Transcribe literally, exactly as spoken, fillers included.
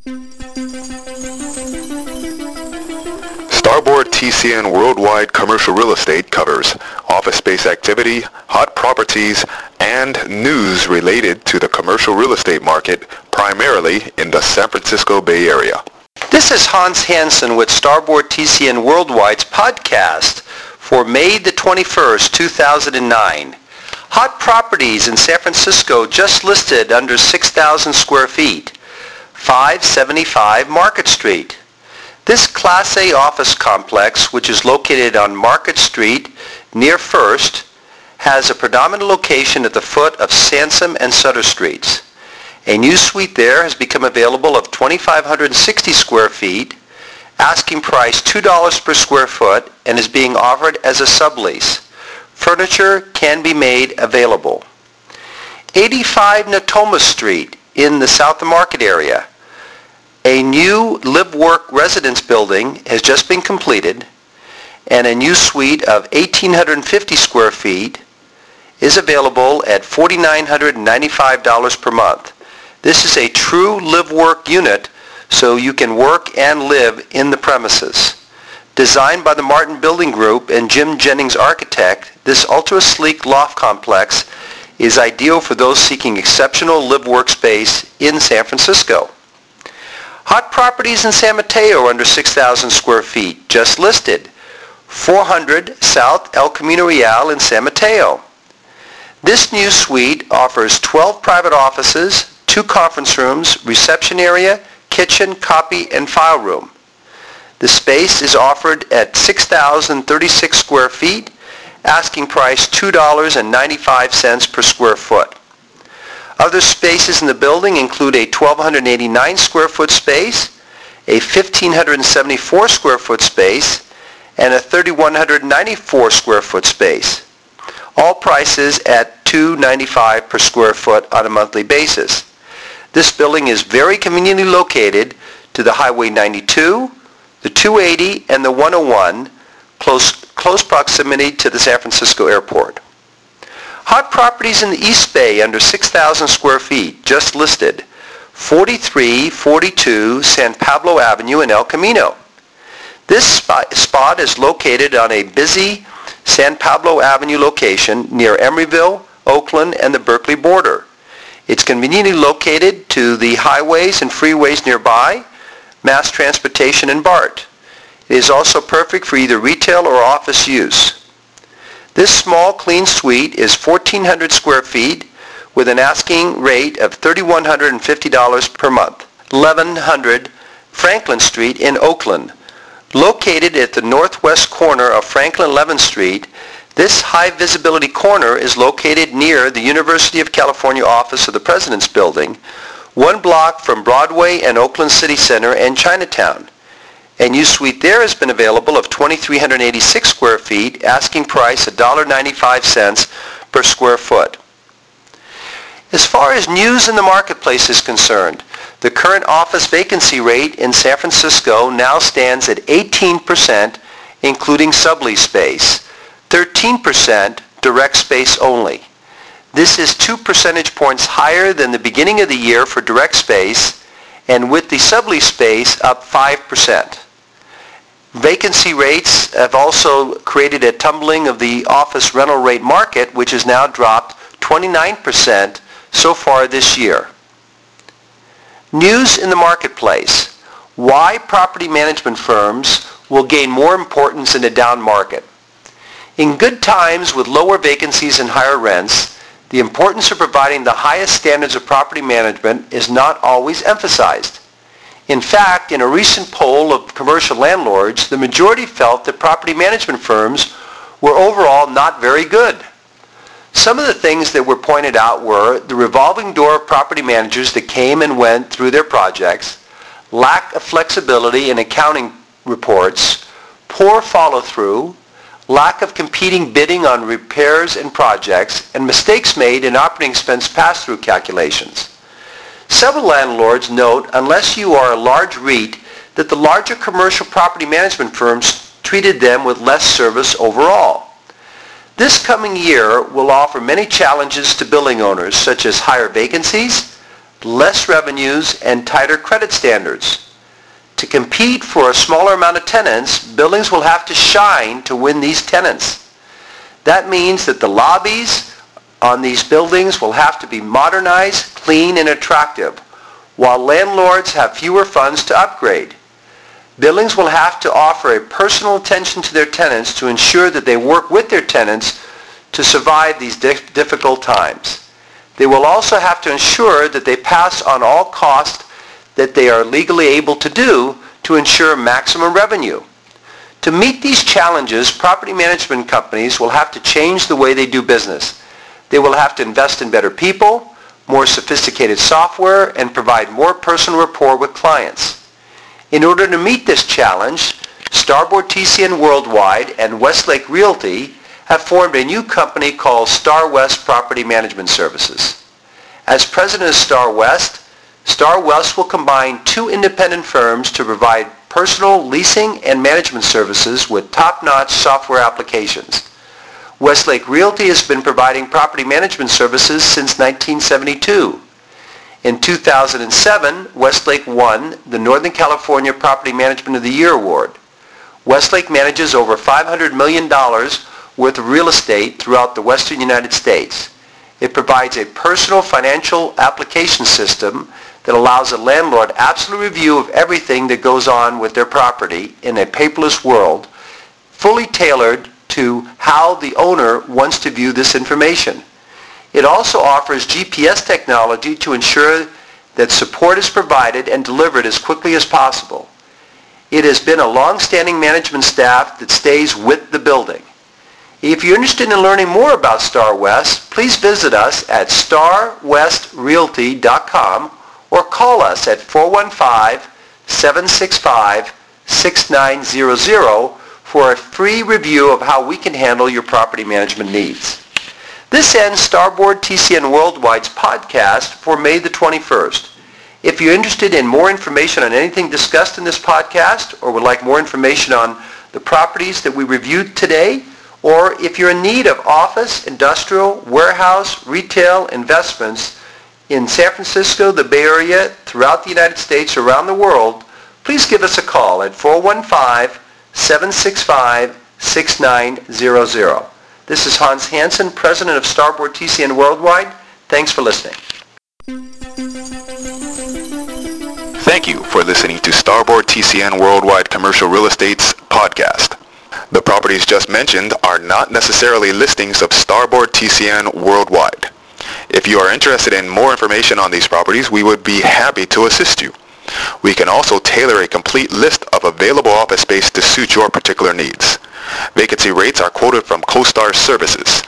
Starboard T C N Worldwide Commercial Real Estate covers office space activity, hot properties, and news related to the commercial real estate market, primarily in the San Francisco Bay Area. This is Hans Hansen with Starboard T C N Worldwide's podcast for May the twenty-first, two thousand nine. Hot properties in San Francisco just listed under six thousand square feet. five seventy-five Market Street. This Class A office complex, which is located on Market Street near First, has a predominant location at the foot of Sansom and Sutter Streets. A new suite there has become available of two thousand five hundred sixty square feet, asking price two dollars per square foot, and is being offered as a sublease. Furniture can be made available. eighty-five Natoma Street in the South of Market area. A new live-work residence building has just been completed, and a new suite of one thousand eight hundred fifty square feet is available at four thousand nine hundred ninety-five dollars per month. This is a true live-work unit, so you can work and live in the premises. Designed by the Martin Building Group and Jim Jennings Architect, this ultra-sleek loft complex is ideal for those seeking exceptional live-work space in San Francisco. Hot properties in San Mateo under six thousand square feet, just listed. four hundred South El Camino Real in San Mateo. This new suite offers twelve private offices, two conference rooms, reception area, kitchen, copy, and file room. The space is offered at six thousand thirty-six square feet, asking price two dollars and ninety-five cents per square foot. Other spaces in the building include a one thousand two hundred eighty-nine square foot space, a one thousand five hundred seventy-four square foot space, and a three thousand one hundred ninety-four square foot space. All prices at two dollars and ninety-five cents per square foot on a monthly basis. This building is very conveniently located to the Highway ninety-two, the two eighty, and the one oh one, close, close proximity to the San Francisco Airport. Hot properties in the East Bay under six thousand square feet, just listed. forty-three forty-two San Pablo Avenue in El Camino. This spot, spot is located on a busy San Pablo Avenue location near Emeryville, Oakland, and the Berkeley border. It's conveniently located to the highways and freeways nearby, mass transportation, and BART. It is also perfect for either retail or office use. This small, clean suite is fourteen hundred square feet with an asking rate of three thousand one hundred fifty dollars per month. eleven hundred Franklin Street in Oakland. Located at the northwest corner of Franklin eleventh Street, this high-visibility corner is located near the University of California office of the President's Building, one block from Broadway and Oakland City Center and Chinatown. A new suite there has been available of two thousand three hundred eighty-six square feet, asking price one dollar and ninety-five cents per square foot. As far as news in the marketplace is concerned, the current office vacancy rate in San Francisco now stands at eighteen percent, including sublease space, thirteen percent direct space only. This is two percentage points higher than the beginning of the year for direct space, and with the sublease space up five percent. Vacancy rates have also created a tumbling of the office rental rate market, which has now dropped twenty-nine percent so far this year. News in the marketplace. Why property management firms will gain more importance in a down market. In good times with lower vacancies and higher rents, the importance of providing the highest standards of property management is not always emphasized. In fact, in a recent poll of commercial landlords, the majority felt that property management firms were overall not very good. Some of the things that were pointed out were the revolving door of property managers that came and went through their projects, lack of flexibility in accounting reports, poor follow-through, lack of competing bidding on repairs and projects, and mistakes made in operating expense pass-through calculations. Several landlords note, unless you are a large REIT, that the larger commercial property management firms treated them with less service overall. This coming year will offer many challenges to building owners, such as higher vacancies, less revenues, and tighter credit standards. To compete for a smaller amount of tenants, buildings will have to shine to win these tenants. That means that the lobbies on these buildings will have to be modernized, clean, and attractive, while landlords have fewer funds to upgrade. Buildings will have to offer a personal attention to their tenants to ensure that they work with their tenants to survive these dif- difficult times. They will also have to ensure that they pass on all costs that they are legally able to do to ensure maximum revenue. To meet these challenges, property management companies will have to change the way they do business. They will have to invest in better people, more sophisticated software, and provide more personal rapport with clients. In order to meet this challenge, Starboard T C N Worldwide and Westlake Realty have formed a new company called Star West Property Management Services. As president of Star West, Star West will combine two independent firms to provide personal leasing and management services with top-notch software applications. Westlake Realty has been providing property management services since nineteen seventy-two. In two thousand seven, Westlake won the Northern California Property Management of the Year Award. Westlake manages over five hundred million dollars worth of real estate throughout the western United States. It provides a personal financial application system that allows a landlord absolute review of everything that goes on with their property in a paperless world, fully tailored to how the owner wants to view this information. It also offers G P S technology to ensure that support is provided and delivered as quickly as possible. It has been a long-standing management staff that stays with the building. If you're interested in learning more about Star West, please visit us at star west realty dot com or call us at four one five, seven six five, six nine zero zero for a free review of how we can handle your property management needs. This ends Starboard T C N Worldwide's podcast for May the twenty-first. If you're interested in more information on anything discussed in this podcast or would like more information on the properties that we reviewed today, or if you're in need of office, industrial, warehouse, retail investments in San Francisco, the Bay Area, throughout the United States, or around the world, please give us a call at four one five, seven six five, six nine zero zero. This is Hans Hansen, president of Starboard T C N Worldwide. Thanks for listening. Thank you for listening to Starboard T C N Worldwide Commercial Real Estate's podcast. The properties just mentioned are not necessarily listings of Starboard T C N Worldwide. If you are interested in more information on these properties, we would be happy to assist you. We can also tailor a complete list of available office space to suit your particular needs. Vacancy rates are quoted from CoStar Services.